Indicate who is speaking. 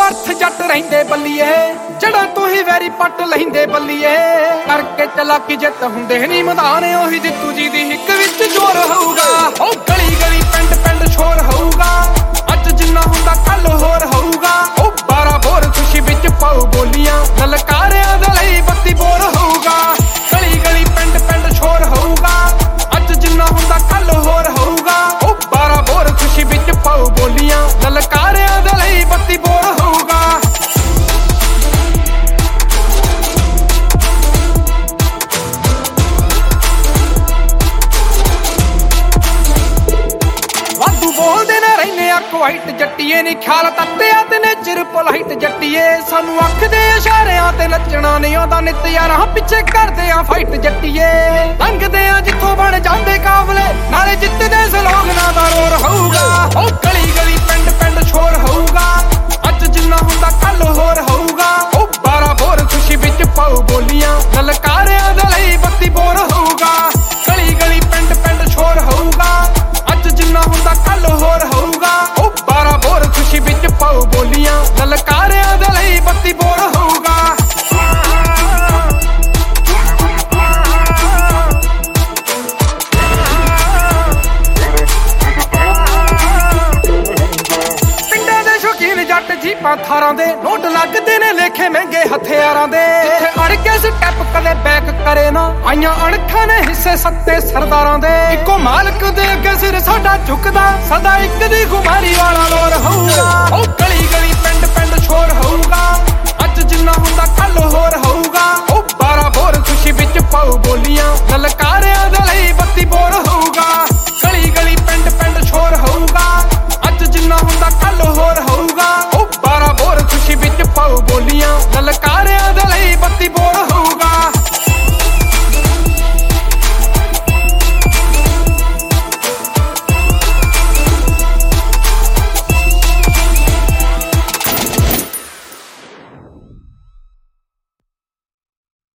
Speaker 1: अर्थ जट रहिंदे बल्लीए जड़ा तू ही वैरी पट लहिंदे बल्लीए करके चलाकी जित हुंदे नी मैदान ओही जित्तू जी दी हिक विच जोर होऊगा ओ गली गली पिंड पिंड शोर होऊगा अज जिन्ना हुंदा कल होर होऊगा ओ 12 बोर खुशी विच पाऊ बोलियां ललकारियां दे लई बत्ती बोर होऊगा गली गली पिंड पिंड शोर होऊगा अज जिन्ना हुंदा कल होर होऊगा ओ 12 बोर खुशी विच पाऊ बोलियां ललकारियां दे लई बत्ती बोर होऊगा वादू बोलदे ने रहने अख वाइट जट्टीए नी ख्याल तत्ते ते नेचर पोलाइट जट्टीए सानू अख दे इशारियां ते नचना नहीं आंदा नित यारां पिछे करदे आ फाइट जट्टीए लंघदे आ जिथों बन जांदे काबले नाले जितदे सलोगना दा रोर होऊगा ओ गली गली पिंड पिंड शोर होऊगा अज जिन्ना हुंदा कल होर होऊगा ओ 12 बोर खुशी विच पाऊ बोलियां ललकारियां दे लई बत्ती बोर होऊगा गली गली पिंड पिंड शोर होऊगा अज जिन्ना हुंदा कल होर होऊगा ओ 12 बोर खुशी विच पाऊ बोलियां ललकारियां दे लई बत्ती बोर होऊगा जट जीपां थारां दे नोट लगदे ने लेखे महंगे हथियारां दे अड़ के स्टैप कदे बैक करे ना आईयां अणखां ने हिस्से सत्ते सरदारां दे इको मालक दे अगे सिर साडा झुकदा सदा इक दी गुमारी वाला लोर होऊगा ओ गली गली पिंड पिंड शोर होऊगा अज जिन्ना हुंदा कल होर होऊगा ओ